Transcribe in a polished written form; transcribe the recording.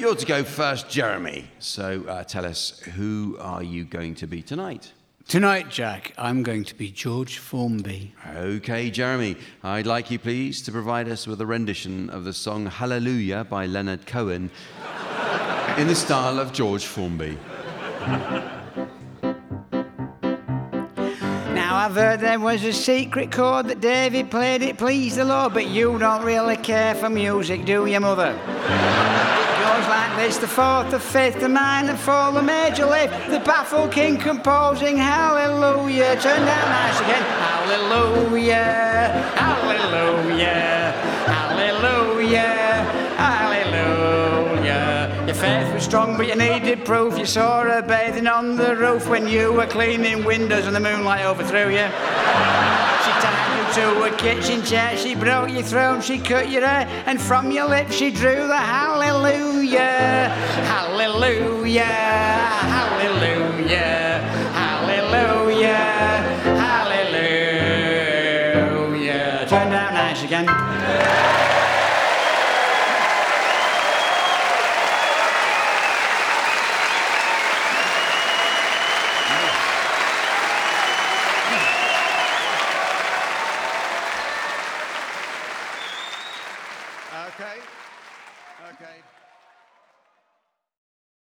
you're to go first, Jeremy. So tell us, who are you going to be tonight? Tonight, Jack, I'm going to be George Formby. Okay, Jeremy, I'd like you, please, to provide us with a rendition of the song Hallelujah by Leonard Cohen in the style of George Formby. Now I've heard there was a secret chord that David played, it pleased the Lord, but you don't really care for music, do you, mother? It goes like this: the fourth, the fifth, the minor fall, the major lift, the baffled king composing hallelujah. Turn down nice again. Hallelujah, hallelujah, hallelujah, hallelujah. Your faith was strong, but you needed proof. You saw her bathing on the roof when you were cleaning windows and the moonlight overthrew you. She tied you to a kitchen chair, she broke your throne, she cut your hair, and from your lips she drew the hallelujah, hallelujah, hallelujah, hallelujah, hallelujah. Turn down nice again.